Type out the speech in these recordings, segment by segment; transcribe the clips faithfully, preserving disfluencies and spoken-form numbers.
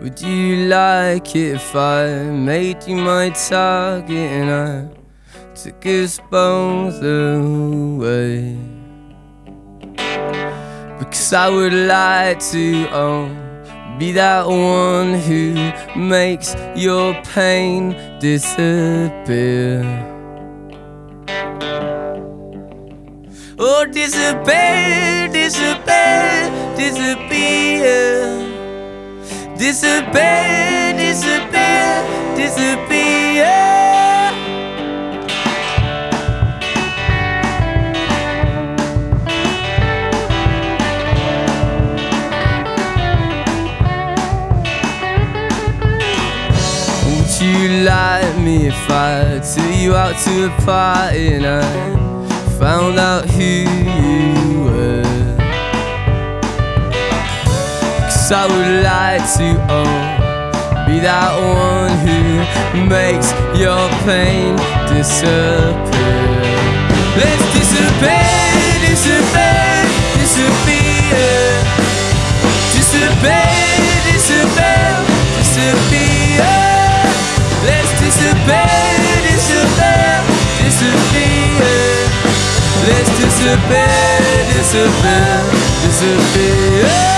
Would you like it if I made you my target and I took us both away? Because I would like to own, be that one who makes your pain disappear. Oh, disappear, disappear, disappear. Disappear, disappear, disappear. Would you like me if I took you out to a party and I found out who you were? I would like to own, be that one who makes your pain disappear. Let's disappear, disappear, disappear. Disappear, disappear, disappear. Let's disappear, disappear, disappear. Let's disappear, disappear, disappear.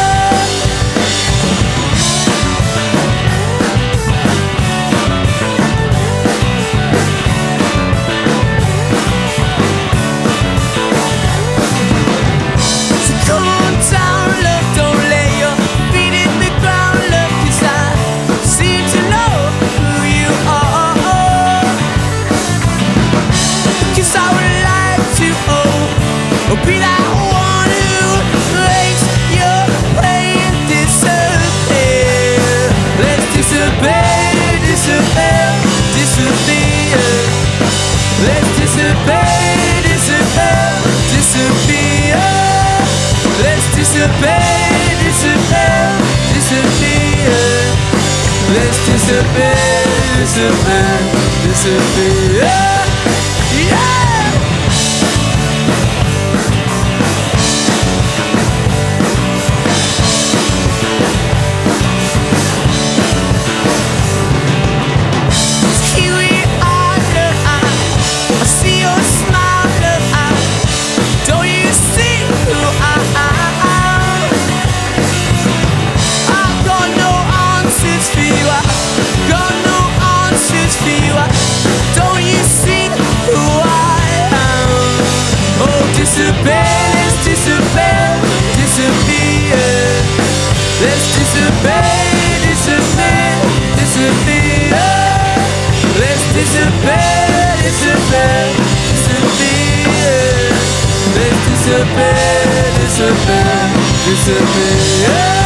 Be that one who makes your pain disappear. Let's disappear, disappear, disappear. Let's disappear, disappear, disappear. Let's disappear, disappear, disappear. Let's disappear, disappear, disappear. Yeah! Let's disappear, disappear. Let's disappear, disappear, disappear. Let's disappear, disappear, disappear. Let's disappear, disappear, disappear.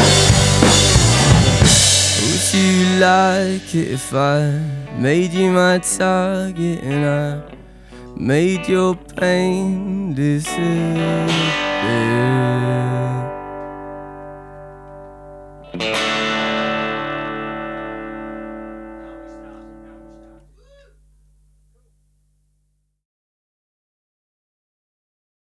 Would you like it if I made you my target and I made your pain disappear?